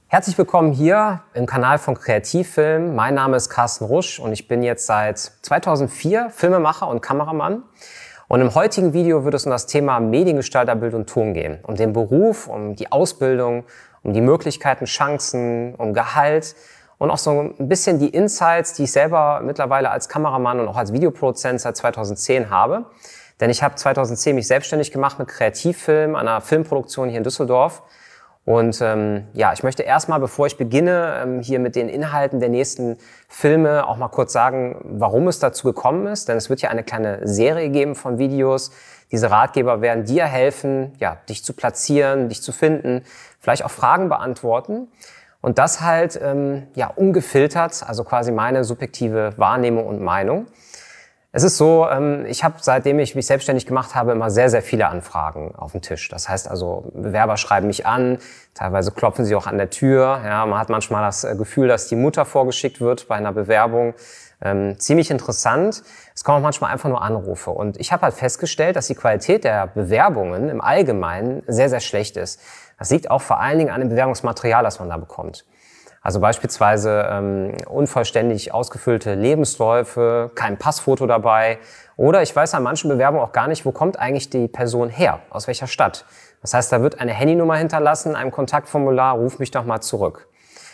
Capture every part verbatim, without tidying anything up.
Herzlich willkommen hier im Kanal von Kreativfilm. Mein Name ist Carsten Rusch und ich bin jetzt seit zweitausendvier Filmemacher und Kameramann. Und im heutigen Video wird es um das Thema Mediengestalter Bild und Ton gehen. Um den Beruf, um die Ausbildung, um die Möglichkeiten, Chancen, um Gehalt und auch so ein bisschen die Insights, die ich selber mittlerweile als Kameramann und auch als Videoproduzent seit zweitausendzehn habe. Denn ich habe zweitausendzehn mich selbstständig gemacht mit Kreativfilm, einer Filmproduktion hier in Düsseldorf. Und ähm, ja, ich möchte erstmal, bevor ich beginne, ähm, hier mit den Inhalten der nächsten Filme auch mal kurz sagen, warum es dazu gekommen ist. Denn es wird ja eine kleine Serie geben von Videos. Diese Ratgeber werden dir helfen, ja, dich zu platzieren, dich zu finden, vielleicht auch Fragen beantworten. Und das halt ähm, ja, ungefiltert, also quasi meine subjektive Wahrnehmung und Meinung. Es ist so, ich habe, seitdem ich mich selbstständig gemacht habe, immer sehr, sehr viele Anfragen auf dem Tisch. Das heißt also, Bewerber schreiben mich an, teilweise klopfen sie auch an der Tür. Ja, man hat manchmal das Gefühl, dass die Mutter vorgeschickt wird bei einer Bewerbung. Ähm, ziemlich interessant. Es kommen auch manchmal einfach nur Anrufe. Und ich habe halt festgestellt, dass die Qualität der Bewerbungen im Allgemeinen sehr, sehr schlecht ist. Das liegt auch vor allen Dingen an dem Bewerbungsmaterial, das man da bekommt. Also beispielsweise ähm, unvollständig ausgefüllte Lebensläufe, kein Passfoto dabei. Oder ich weiß an manchen Bewerbungen auch gar nicht, wo kommt eigentlich die Person her, aus welcher Stadt. Das heißt, da wird eine Handynummer hinterlassen, ein Kontaktformular, ruf mich doch mal zurück.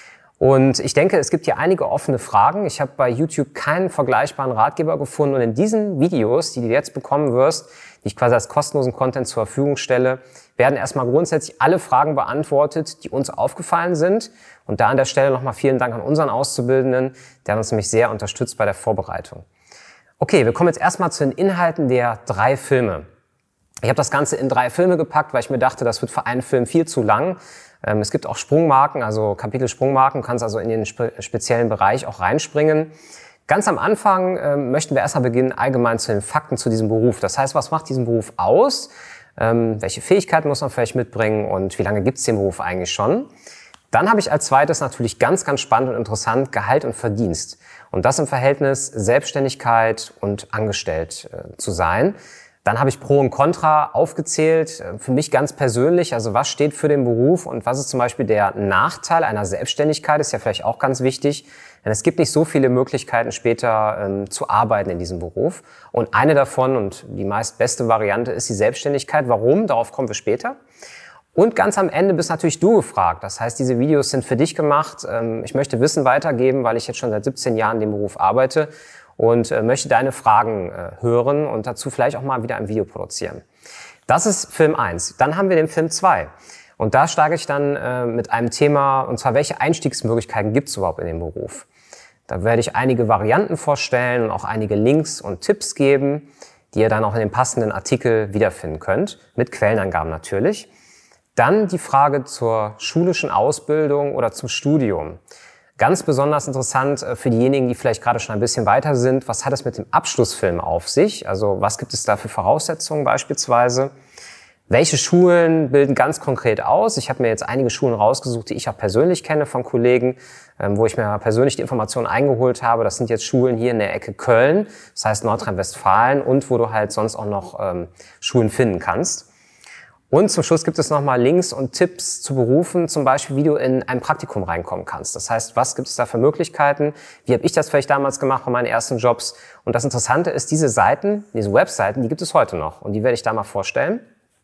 Und ich denke, es gibt hier einige offene Fragen. Ich habe bei YouTube keinen vergleichbaren Ratgeber gefunden. Und in diesen Videos, die du jetzt bekommen wirst, die ich quasi als kostenlosen Content zur Verfügung stelle, werden erstmal grundsätzlich alle Fragen beantwortet, die uns aufgefallen sind. Und da an der Stelle nochmal vielen Dank an unseren Auszubildenden, der uns nämlich sehr unterstützt bei der Vorbereitung. Okay, wir kommen jetzt erstmal zu den Inhalten der drei Filme. Ich habe das Ganze in drei Filme gepackt, weil ich mir dachte, das wird für einen Film viel zu lang. Ähm, es gibt auch Sprungmarken, also Kapitel-Sprungmarken, du kannst also in den spe- speziellen Bereich auch reinspringen. Ganz am Anfang äh, möchten wir erstmal beginnen, allgemein zu den Fakten zu diesem Beruf. Das heißt, was macht diesen Beruf aus? Ähm, welche Fähigkeiten muss man vielleicht mitbringen und wie lange gibt es den Beruf eigentlich schon? Dann habe ich als zweites natürlich ganz, ganz spannend und interessant Gehalt und Verdienst. Und das im Verhältnis Selbstständigkeit und angestellt äh, zu sein. Dann habe ich Pro und Contra aufgezählt, äh, für mich ganz persönlich, also was steht für den Beruf und was ist zum Beispiel der Nachteil einer Selbstständigkeit, ist ja vielleicht auch ganz wichtig. Denn es gibt nicht so viele Möglichkeiten später ähm, zu arbeiten in diesem Beruf. Und eine davon und die meist beste Variante ist die Selbstständigkeit. Warum? Darauf kommen wir später. Und ganz am Ende bist natürlich du gefragt. Das heißt, diese Videos sind für dich gemacht. Ich möchte Wissen weitergeben, weil ich jetzt schon seit siebzehn Jahren in dem Beruf arbeite und möchte deine Fragen hören und dazu vielleicht auch mal wieder ein Video produzieren. Das ist Film eins. Dann haben wir den Film zwei. Und da steige ich dann mit einem Thema, und zwar, welche Einstiegsmöglichkeiten gibt es überhaupt in dem Beruf? Da werde ich einige Varianten vorstellen und auch einige Links und Tipps geben, die ihr dann auch in dem passenden Artikel wiederfinden könnt, mit Quellenangaben natürlich. Dann die Frage zur schulischen Ausbildung oder zum Studium. Ganz besonders interessant für diejenigen, die vielleicht gerade schon ein bisschen weiter sind. Was hat es mit dem Abschlussfilm auf sich? Also was gibt es da für Voraussetzungen beispielsweise? Welche Schulen bilden ganz konkret aus? Ich habe mir jetzt einige Schulen rausgesucht, die ich auch persönlich kenne von Kollegen, wo ich mir persönlich die Informationen eingeholt habe. Das sind jetzt Schulen hier in der Ecke Köln, das heißt Nordrhein-Westfalen, und wo du halt sonst auch noch ähm, Schulen finden kannst. Und zum Schluss gibt es nochmal Links und Tipps zu Berufen, zum Beispiel, wie du in ein Praktikum reinkommen kannst. Das heißt, was gibt es da für Möglichkeiten? Wie habe ich das vielleicht damals gemacht bei meinen ersten Jobs? Und das Interessante ist, diese Seiten, diese Webseiten, die gibt es heute noch. Und die werde ich da mal vorstellen.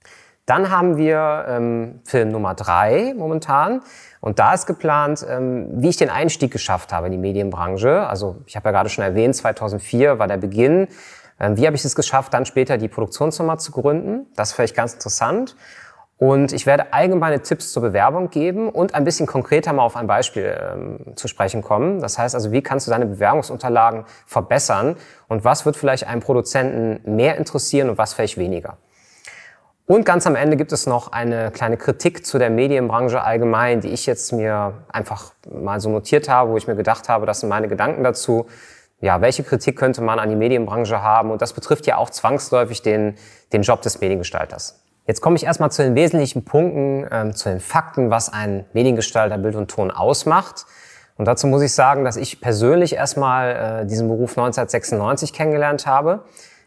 Dann haben wir ähm, Film Nummer drei momentan. Und da ist geplant, ähm, wie ich den Einstieg geschafft habe in die Medienbranche. Also ich habe ja gerade schon erwähnt, zweitausendvier war der Beginn. Wie habe ich es geschafft, dann später die Produktionsfirma zu gründen? Das ist vielleicht ganz interessant. Und ich werde allgemeine Tipps zur Bewerbung geben und ein bisschen konkreter mal auf ein Beispiel ähm, zu sprechen kommen. Das heißt also, wie kannst du deine Bewerbungsunterlagen verbessern und was wird vielleicht einen Produzenten mehr interessieren und was vielleicht weniger? Und ganz am Ende gibt es noch eine kleine Kritik zu der Medienbranche allgemein, die ich jetzt mir einfach mal so notiert habe, wo ich mir gedacht habe, das sind meine Gedanken dazu. Ja, welche Kritik könnte man an die Medienbranche haben? Und das betrifft ja auch zwangsläufig den, den Job des Mediengestalters. Jetzt komme ich erstmal zu den wesentlichen Punkten, ähm, zu den Fakten, was ein Mediengestalter Bild und Ton ausmacht. Und dazu muss ich sagen, dass ich persönlich erstmal äh, diesen Beruf neunzehnhundertsechsundneunzig kennengelernt habe.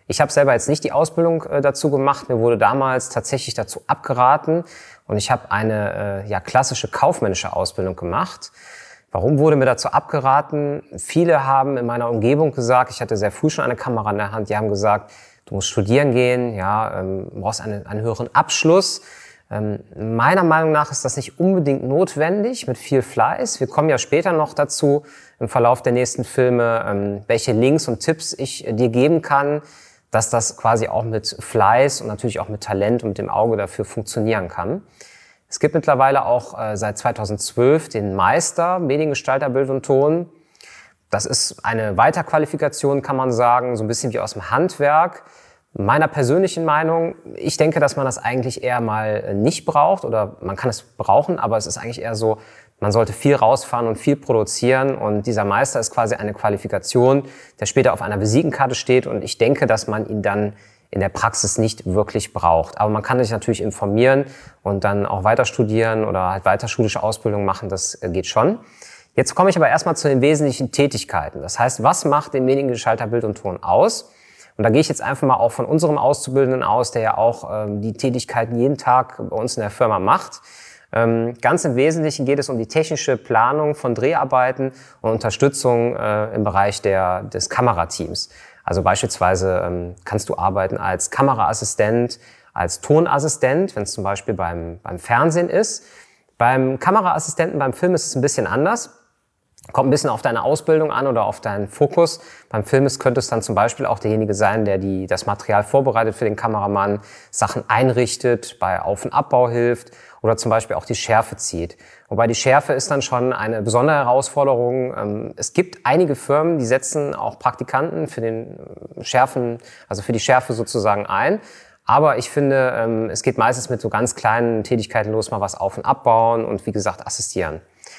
Ich habe selber jetzt nicht die Ausbildung äh, dazu gemacht. Mir wurde damals tatsächlich dazu abgeraten und ich habe eine äh, ja, klassische kaufmännische Ausbildung gemacht. Warum wurde mir dazu abgeraten? Viele haben in meiner Umgebung gesagt, ich hatte sehr früh schon eine Kamera in der Hand, die haben gesagt, du musst studieren gehen, ja, ähm, brauchst eine, einen höheren Abschluss. Ähm, meiner Meinung nach ist das nicht unbedingt notwendig mit viel Fleiß. Wir kommen ja später noch dazu im Verlauf der nächsten Filme, ähm, welche Links und Tipps ich äh, dir geben kann, dass das quasi auch mit Fleiß und natürlich auch mit Talent und mit dem Auge dafür funktionieren kann. Es gibt mittlerweile auch äh, seit zweitausendzwölf den Meister Mediengestalter Bild und Ton. Das ist eine Weiterqualifikation, kann man sagen, so ein bisschen wie aus dem Handwerk. Meiner persönlichen Meinung, ich denke, dass man das eigentlich eher mal nicht braucht oder man kann es brauchen, aber es ist eigentlich eher so, man sollte viel rausfahren und viel produzieren und dieser Meister ist quasi eine Qualifikation, der später auf einer Visitenkarte steht und ich denke, dass man ihn dann in der Praxis nicht wirklich braucht. Aber man kann sich natürlich informieren und dann auch weiter studieren oder halt weiter schulische Ausbildung machen, das geht schon. Jetzt komme ich aber erstmal zu den wesentlichen Tätigkeiten. Das heißt, was macht den Mediengestalter Bild und Ton aus? Und da gehe ich jetzt einfach mal auch von unserem Auszubildenden aus, der ja auch ähm, die Tätigkeiten jeden Tag bei uns in der Firma macht. Ähm, ganz im Wesentlichen geht es um die technische Planung von Dreharbeiten und Unterstützung äh, im Bereich der, des Kamerateams. Also beispielsweise ähm, kannst du arbeiten als Kameraassistent, als Tonassistent, wenn es zum Beispiel beim, beim Fernsehen ist. Beim Kameraassistenten beim Film ist es ein bisschen anders. Kommt ein bisschen auf deine Ausbildung an oder auf deinen Fokus. Beim Film könnte es dann zum Beispiel auch derjenige sein, der die, das Material vorbereitet für den Kameramann, Sachen einrichtet, bei Auf- und Abbau hilft oder zum Beispiel auch die Schärfe zieht. Wobei die Schärfe ist dann schon eine besondere Herausforderung. Es gibt einige Firmen, die setzen auch Praktikanten für den Schärfen, also für die Schärfe sozusagen ein. Aber ich finde, es geht meistens mit so ganz kleinen Tätigkeiten los, mal was auf- und abbauen und wie gesagt assistieren.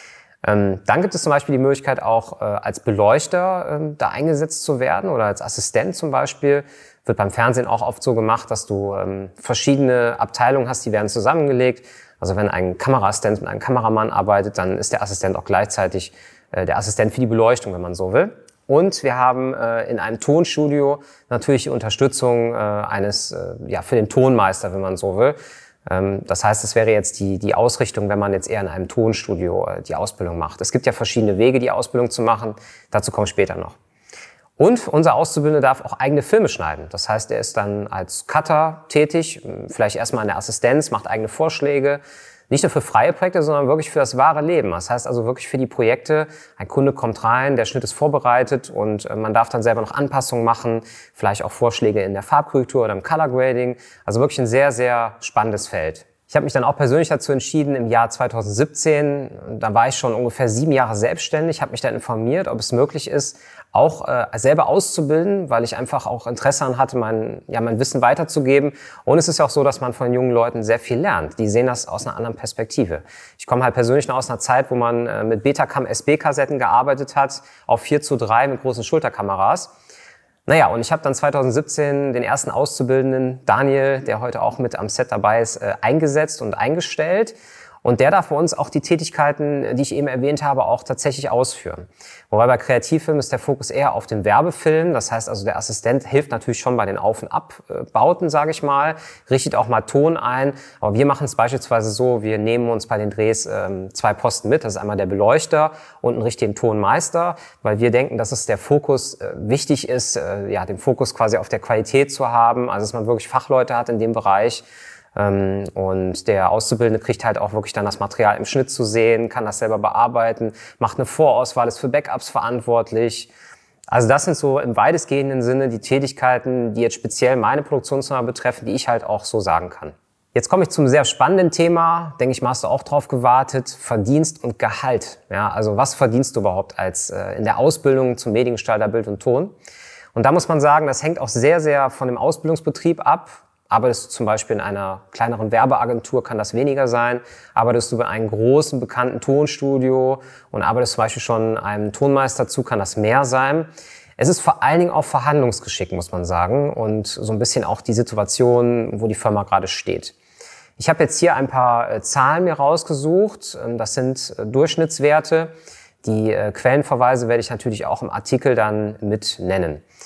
Ähm, dann gibt es zum Beispiel die Möglichkeit auch äh, als Beleuchter ähm, da eingesetzt zu werden oder als Assistent zum Beispiel. Wird beim Fernsehen auch oft so gemacht, dass du ähm, verschiedene Abteilungen hast, die werden zusammengelegt. Also wenn ein Kameraassistent mit einem Kameramann arbeitet, dann ist der Assistent auch gleichzeitig äh, der Assistent für die Beleuchtung, wenn man so will. Und wir haben äh, in einem Tonstudio natürlich die Unterstützung äh, eines, äh, ja, für den Tonmeister, wenn man so will. Das heißt, es wäre jetzt die, die Ausrichtung, wenn man jetzt eher in einem Tonstudio die Ausbildung macht. Es gibt ja verschiedene Wege, die Ausbildung zu machen. Dazu komme ich später noch. Und unser Auszubildender darf auch eigene Filme schneiden. Das heißt, er ist dann als Cutter tätig, vielleicht erstmal in der Assistenz, macht eigene Vorschläge. Nicht nur für freie Projekte, sondern wirklich für das wahre Leben. Das heißt also wirklich für die Projekte. Ein Kunde kommt rein, der Schnitt ist vorbereitet und man darf dann selber noch Anpassungen machen, vielleicht auch Vorschläge in der Farbkorrektur oder im Color Grading. Also wirklich ein sehr, sehr spannendes Feld. Ich habe mich dann auch persönlich dazu entschieden, im Jahr zweitausendsiebzehn, da war ich schon ungefähr sieben Jahre selbstständig, habe mich dann informiert, ob es möglich ist, auch äh, selber auszubilden, weil ich einfach auch Interesse daran hatte, mein, ja, mein Wissen weiterzugeben. Und es ist ja auch so, dass man von jungen Leuten sehr viel lernt. Die sehen das aus einer anderen Perspektive. Ich komme halt persönlich noch aus einer Zeit, wo man äh, mit Betacam S B-Kassetten gearbeitet hat, auf vier zu drei mit großen Schulterkameras. Naja, und ich habe dann zweitausendsiebzehn den ersten Auszubildenden, Daniel, der heute auch mit am Set dabei ist, äh, eingesetzt und eingestellt. Und der darf bei uns auch die Tätigkeiten, die ich eben erwähnt habe, auch tatsächlich ausführen. Wobei bei Kreativfilmen ist der Fokus eher auf dem Werbefilm. Das heißt also, der Assistent hilft natürlich schon bei den Auf- und Abbauten, sage ich mal, richtet auch mal Ton ein. Aber wir machen es beispielsweise so, wir nehmen uns bei den Drehs ähm, zwei Posten mit. Das ist einmal der Beleuchter und einen richtigen Tonmeister, weil wir denken, dass es der Fokus äh, wichtig ist, äh, ja, den Fokus quasi auf der Qualität zu haben, also dass man wirklich Fachleute hat in dem Bereich. Und der Auszubildende kriegt halt auch wirklich dann das Material im Schnitt zu sehen, kann das selber bearbeiten, macht eine Vorauswahl, ist für Backups verantwortlich. Also das sind so im weitestgehenden Sinne die Tätigkeiten, die jetzt speziell meine Produktionsfirma betreffen, die ich halt auch so sagen kann. Jetzt komme ich zum sehr spannenden Thema, denke ich mal, hast du auch drauf gewartet, Verdienst und Gehalt. Ja, also was verdienst du überhaupt als äh, in der Ausbildung zum Mediengestalter Bild und Ton? Und da muss man sagen, das hängt auch sehr, sehr von dem Ausbildungsbetrieb ab. Arbeitest du zum Beispiel in einer kleineren Werbeagentur, kann das weniger sein. Arbeitest du bei einem großen, bekannten Tonstudio und arbeitest zum Beispiel schon einem Tonmeister zu, kann das mehr sein. Es ist vor allen Dingen auch Verhandlungsgeschick, muss man sagen, und so ein bisschen auch die Situation, wo die Firma gerade steht. Ich habe jetzt hier ein paar äh, Zahlen mir rausgesucht. Das sind äh, Durchschnittswerte. Die äh, Quellenverweise werde ich natürlich auch im Artikel dann mit nennen.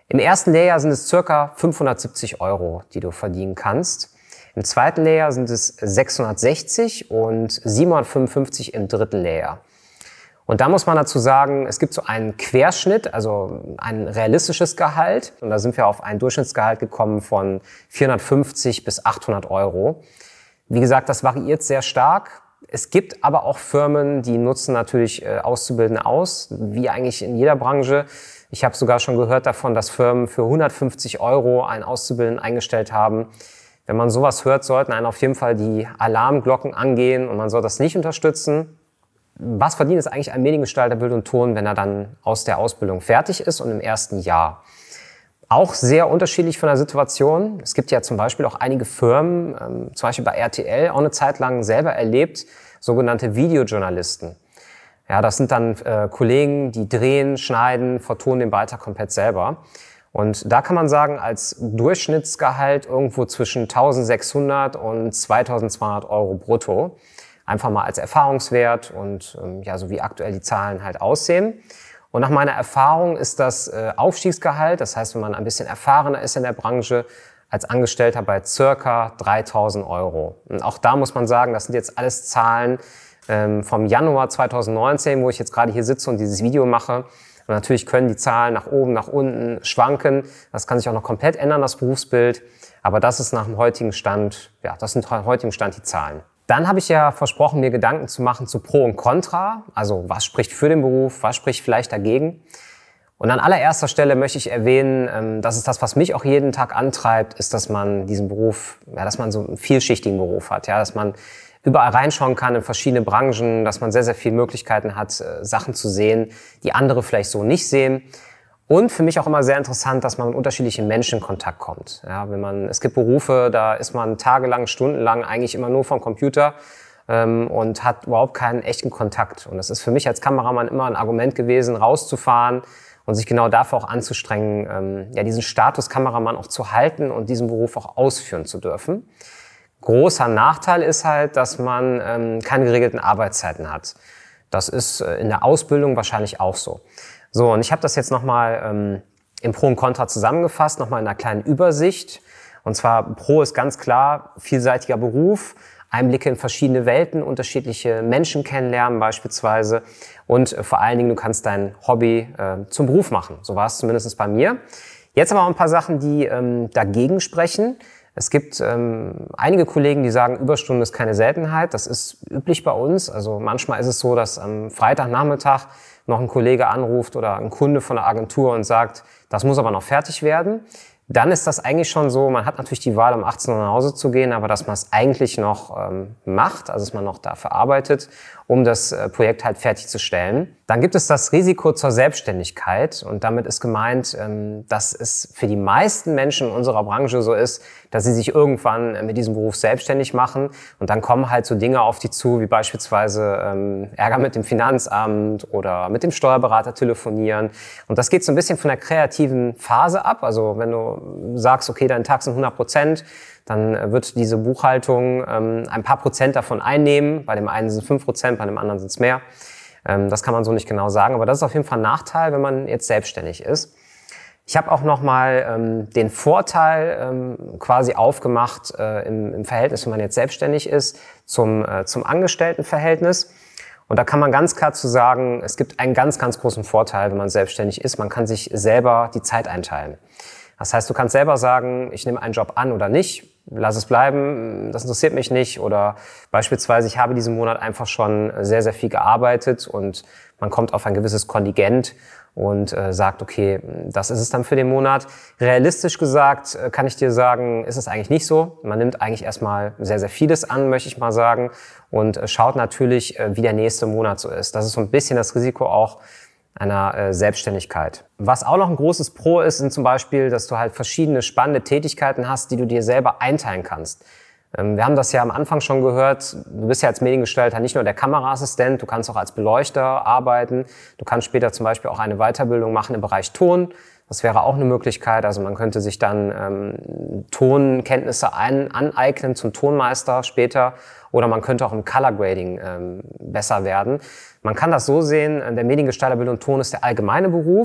Im ersten Lehrjahr sind es circa fünfhundertsiebzig Euro, die du verdienen kannst. Im zweiten Lehrjahr sind es sechshundertsechzig und siebenhundertfünfundfünfzig im dritten Lehrjahr. Und da muss man dazu sagen, es gibt so einen Querschnitt, also ein realistisches Gehalt. Und da sind wir auf ein Durchschnittsgehalt gekommen von vierhundertfünfzig bis achthundert Euro. Wie gesagt, das variiert sehr stark. Es gibt aber auch Firmen, die nutzen natürlich äh, Auszubildende aus, wie eigentlich in jeder Branche. Ich habe sogar schon gehört davon, dass Firmen für hundertfünfzig Euro einen Auszubildenden eingestellt haben. Wenn man sowas hört, sollten einen auf jeden Fall die Alarmglocken angehen und man soll das nicht unterstützen. Was verdient es eigentlich ein Mediengestalter Bild und Ton, wenn er dann aus der Ausbildung fertig ist und im ersten Jahr? Auch sehr unterschiedlich von der Situation. Es gibt ja zum Beispiel auch einige Firmen, ähm, zum Beispiel bei R T L, auch eine Zeit lang selber erlebt, sogenannte Videojournalisten. Ja, das sind dann äh, Kollegen, die drehen, schneiden, vertonen den Beitrag komplett selber. Und da kann man sagen, als Durchschnittsgehalt irgendwo zwischen eintausendsechshundert und zweitausendzweihundert Euro brutto. Einfach mal als Erfahrungswert und ähm, ja, so wie aktuell die Zahlen halt aussehen. Und nach meiner Erfahrung ist das äh, Aufstiegsgehalt, das heißt, wenn man ein bisschen erfahrener ist in der Branche, als Angestellter bei circa dreitausend Euro. Und auch da muss man sagen, das sind jetzt alles Zahlen ähm, vom Januar zweitausendneunzehn, wo ich jetzt gerade hier sitze und dieses Video mache. Und natürlich können die Zahlen nach oben, nach unten schwanken. Das kann sich auch noch komplett ändern, das Berufsbild. Aber das ist nach dem heutigen Stand, ja, das sind nach dem heutigen Stand die Zahlen. Dann habe ich ja versprochen, mir Gedanken zu machen zu Pro und Contra. Also was spricht für den Beruf, was spricht vielleicht dagegen. Und an allererster Stelle möchte ich erwähnen, das ist das, was mich auch jeden Tag antreibt, ist, dass man diesen Beruf, ja, dass man so einen vielschichtigen Beruf hat, ja, dass man überall reinschauen kann in verschiedene Branchen, dass man sehr, sehr viele Möglichkeiten hat, Sachen zu sehen, die andere vielleicht so nicht sehen. Und für mich auch immer sehr interessant, dass man mit unterschiedlichen Menschen in Kontakt kommt. Ja, wenn man, es gibt Berufe, da ist man tagelang, stundenlang eigentlich immer nur vom Computer ähm, und hat überhaupt keinen echten Kontakt. Und das ist für mich als Kameramann immer ein Argument gewesen, rauszufahren und sich genau dafür auch anzustrengen, ähm, ja, diesen Status Kameramann auch zu halten und diesen Beruf auch ausführen zu dürfen. Großer Nachteil ist halt, dass man ähm, keine geregelten Arbeitszeiten hat. Das ist äh, in der Ausbildung wahrscheinlich auch so. So, und ich habe das jetzt nochmal ähm, im Pro und Contra zusammengefasst, nochmal in einer kleinen Übersicht. Und zwar Pro ist ganz klar vielseitiger Beruf, Einblicke in verschiedene Welten, unterschiedliche Menschen kennenlernen beispielsweise. Und äh, vor allen Dingen, du kannst dein Hobby äh, zum Beruf machen. So war es zumindest bei mir. Jetzt aber auch ein paar Sachen, die ähm, dagegen sprechen. Es gibt ähm, einige Kollegen, die sagen, Überstunden ist keine Seltenheit. Das ist üblich bei uns. Also manchmal ist es so, dass am Freitagnachmittag noch ein Kollege anruft oder ein Kunde von der Agentur und sagt, das muss aber noch fertig werden. Dann ist das eigentlich schon so, man hat natürlich die Wahl, um achtzehn Uhr nach Hause zu gehen, aber dass man es eigentlich noch ähm, macht, also dass man noch dafür arbeitet, um das äh, Projekt halt fertigzustellen. Dann gibt es das Risiko zur Selbstständigkeit und damit ist gemeint, ähm, dass es für die meisten Menschen in unserer Branche so ist, dass sie sich irgendwann äh, mit diesem Beruf selbstständig machen und dann kommen halt so Dinge auf die zu, wie beispielsweise ähm, Ärger mit dem Finanzamt oder mit dem Steuerberater telefonieren. Und das geht so ein bisschen von der kreativen Phase ab, also wenn du sagst, okay, dein Tag sind hundert Prozent, dann wird diese Buchhaltung ähm, ein paar Prozent davon einnehmen. Bei dem einen sind es fünf Prozent, bei dem anderen sind es mehr. Ähm, das kann man so nicht genau sagen, aber das ist auf jeden Fall ein Nachteil, wenn man jetzt selbstständig ist. Ich habe auch nochmal ähm, den Vorteil ähm, quasi aufgemacht äh, im, im Verhältnis, wenn man jetzt selbstständig ist, zum, äh, zum Angestelltenverhältnis. Und da kann man ganz klar zu sagen, es gibt einen ganz, ganz großen Vorteil, wenn man selbstständig ist. Man kann sich selber die Zeit einteilen. Das heißt, du kannst selber sagen, ich nehme einen Job an oder nicht, lass es bleiben, das interessiert mich nicht. Oder beispielsweise, ich habe diesen Monat einfach schon sehr, sehr viel gearbeitet und man kommt auf ein gewisses Kontingent und äh, sagt, okay, das ist es dann für den Monat. Realistisch gesagt äh, kann ich dir sagen, ist es eigentlich nicht so. Man nimmt eigentlich erstmal sehr, sehr vieles an, möchte ich mal sagen, und äh, schaut natürlich, äh, wie der nächste Monat so ist. Das ist so ein bisschen das Risiko auch einer äh, Selbstständigkeit. Was auch noch ein großes Pro ist, sind zum Beispiel, dass du halt verschiedene spannende Tätigkeiten hast, die du dir selber einteilen kannst. Ähm, wir haben das ja am Anfang schon gehört, du bist ja als Mediengestalter nicht nur der Kameraassistent, du kannst auch als Beleuchter arbeiten. Du kannst später zum Beispiel auch eine Weiterbildung machen im Bereich Ton. Das wäre auch eine Möglichkeit. Also man könnte sich dann ähm, Tonkenntnisse ein, aneignen zum Tonmeister später. Oder man könnte auch im Color Grading ähm, besser werden. Man kann das so sehen, der Mediengestalter Bild und Ton ist der allgemeine Beruf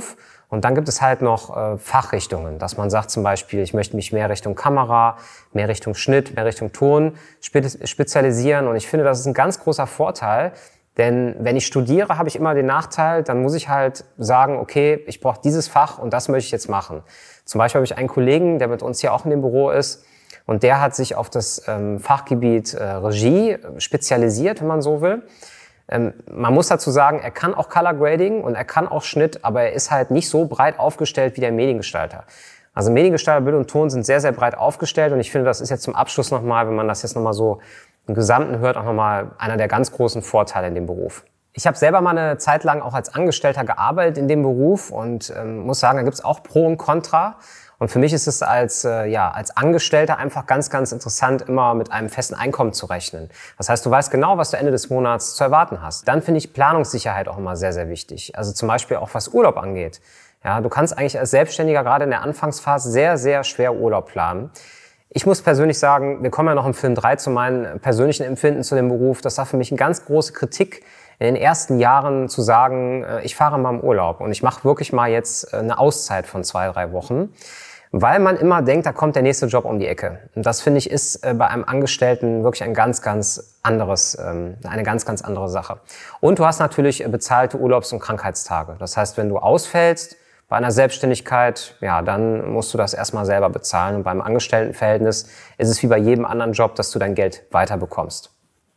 Und dann gibt es halt noch äh, Fachrichtungen, dass man sagt zum Beispiel, ich möchte mich mehr Richtung Kamera, mehr Richtung Schnitt, mehr Richtung Ton spezialisieren. Und ich finde, das ist ein ganz großer Vorteil, denn wenn ich studiere, habe ich immer den Nachteil, dann muss ich halt sagen, okay, ich brauche dieses Fach und das möchte ich jetzt machen. Zum Beispiel habe ich einen Kollegen, der mit uns hier auch in dem Büro ist, und der hat sich auf das ähm, Fachgebiet äh, Regie spezialisiert, wenn man so will. Ähm, man muss dazu sagen, er kann auch Color Grading und er kann auch Schnitt, aber er ist halt nicht so breit aufgestellt wie der Mediengestalter. Also Mediengestalter, Bild und Ton sind sehr, sehr breit aufgestellt und ich finde, das ist jetzt zum Abschluss nochmal, wenn man das jetzt nochmal so im Gesamten hört, auch nochmal einer der ganz großen Vorteile in dem Beruf. Ich habe selber mal eine Zeit lang auch als Angestellter gearbeitet in dem Beruf und ähm, muss sagen, da gibt es auch Pro und Contra. Und für mich ist es als, äh, ja, als Angestellter einfach ganz, ganz interessant, immer mit einem festen Einkommen zu rechnen. Das heißt, du weißt genau, was du Ende des Monats zu erwarten hast. Dann finde ich Planungssicherheit auch immer sehr, sehr wichtig. Also zum Beispiel auch was Urlaub angeht. Ja, du kannst eigentlich als Selbstständiger gerade in der Anfangsphase sehr, sehr schwer Urlaub planen. Ich muss persönlich sagen, wir kommen ja noch im Film drei zu meinen persönlichen Empfinden zu dem Beruf. Das war für mich eine ganz große Kritik in den ersten Jahren zu sagen, ich fahre mal im Urlaub und ich mache wirklich mal jetzt eine Auszeit von zwei, drei Wochen, weil man immer denkt, da kommt der nächste Job um die Ecke. Und das, finde ich, ist bei einem Angestellten wirklich ein ganz, ganz anderes, eine ganz, ganz andere Sache. Und du hast natürlich bezahlte Urlaubs- und Krankheitstage. Das heißt, wenn du ausfällst bei einer Selbstständigkeit, ja, dann musst du das erstmal selber bezahlen. Und beim Angestelltenverhältnis ist es wie bei jedem anderen Job, dass du dein Geld weiterbekommst.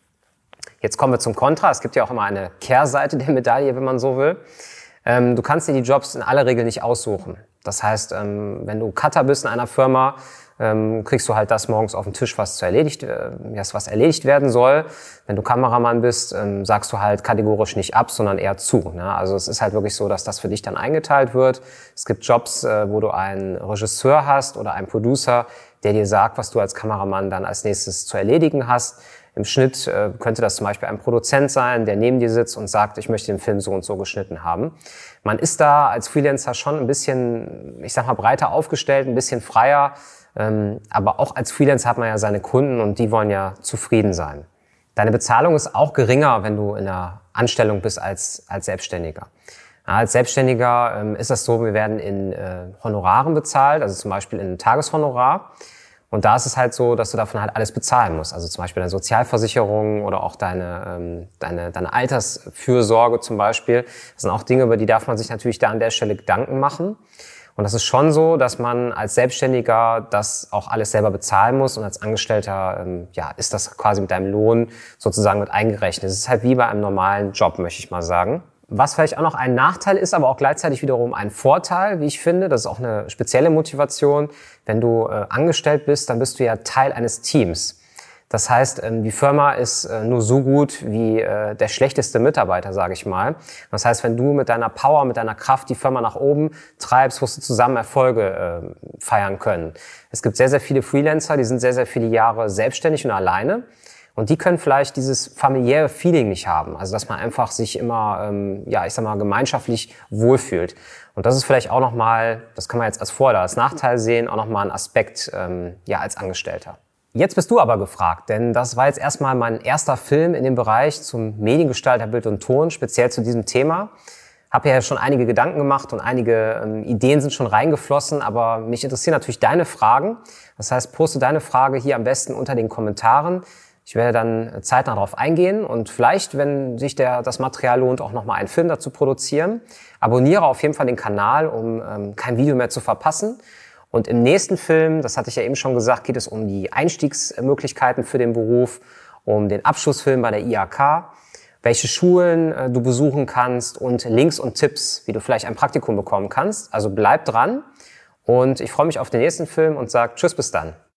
Jetzt kommen wir zum Kontra. Es gibt ja auch immer eine Kehrseite der Medaille, wenn man so will. Ähm, du kannst dir die Jobs in aller Regel nicht aussuchen. Das heißt, ähm, wenn du Cutter bist in einer Firma, ähm, kriegst du halt das morgens auf den Tisch, was, zu erledigt, äh, was erledigt werden soll. Wenn du Kameramann bist, ähm, sagst du halt kategorisch nicht ab, sondern eher zu. Ne? Also es ist halt wirklich so, dass das für dich dann eingeteilt wird. Es gibt Jobs, äh, wo du einen Regisseur hast oder einen Producer, der dir sagt, was du als Kameramann dann als nächstes zu erledigen hast. Im Schnitt äh, könnte das zum Beispiel ein Produzent sein, der neben dir sitzt und sagt, ich möchte den Film so und so geschnitten haben. Man ist da als Freelancer schon ein bisschen, ich sag mal, breiter aufgestellt, ein bisschen freier. Ähm, aber auch als Freelancer hat man ja seine Kunden und die wollen ja zufrieden sein. Deine Bezahlung ist auch geringer, wenn du in einer Anstellung bist als, als Selbstständiger. Ja, als Selbstständiger ähm, ist das so, wir werden in äh, Honoraren bezahlt, also zum Beispiel in Tageshonorar. Und da ist es halt so, dass du davon halt alles bezahlen musst. Also zum Beispiel deine Sozialversicherung oder auch deine, ähm, deine, deine Altersfürsorge zum Beispiel. Das sind auch Dinge, über die darf man sich natürlich da an der Stelle Gedanken machen. Und das ist schon so, dass man als Selbstständiger das auch alles selber bezahlen muss. Und als Angestellter ähm, ja, ist das quasi mit deinem Lohn sozusagen mit eingerechnet. Es ist halt wie bei einem normalen Job, möchte ich mal sagen. Was vielleicht auch noch ein Nachteil ist, aber auch gleichzeitig wiederum ein Vorteil, wie ich finde, das ist auch eine spezielle Motivation. Wenn du äh, angestellt bist, dann bist du ja Teil eines Teams. Das heißt, ähm, die Firma ist äh, nur so gut wie äh, der schlechteste Mitarbeiter, sage ich mal. Das heißt, wenn du mit deiner Power, mit deiner Kraft die Firma nach oben treibst, wirst du zusammen Erfolge äh, feiern können. Es gibt sehr, sehr viele Freelancer, die sind sehr, sehr viele Jahre selbstständig und alleine. Und die können vielleicht dieses familiäre Feeling nicht haben. Also dass man einfach sich immer, ähm, ja, ich sag mal, gemeinschaftlich wohlfühlt. Und das ist vielleicht auch nochmal, das kann man jetzt als Vorteil, als Nachteil sehen, auch nochmal ein Aspekt, ähm, ja, als Angestellter. Jetzt bist du aber gefragt, denn das war jetzt erstmal mein erster Film in dem Bereich zum Mediengestalter Bild und Ton, speziell zu diesem Thema. Habe ja schon einige Gedanken gemacht und einige ähm, Ideen sind schon reingeflossen, aber mich interessieren natürlich deine Fragen. Das heißt, poste deine Frage hier am besten unter den Kommentaren. Ich werde dann zeitnah darauf eingehen und vielleicht, wenn sich der, das Material lohnt, auch nochmal einen Film dazu produzieren. Abonniere auf jeden Fall den Kanal, um ähm, kein Video mehr zu verpassen. Und im nächsten Film, das hatte ich ja eben schon gesagt, geht es um die Einstiegsmöglichkeiten für den Beruf, um den Abschlussfilm bei der I A K, welche Schulen äh, du besuchen kannst und Links und Tipps, wie du vielleicht ein Praktikum bekommen kannst. Also bleib dran und ich freue mich auf den nächsten Film und sage Tschüss, bis dann.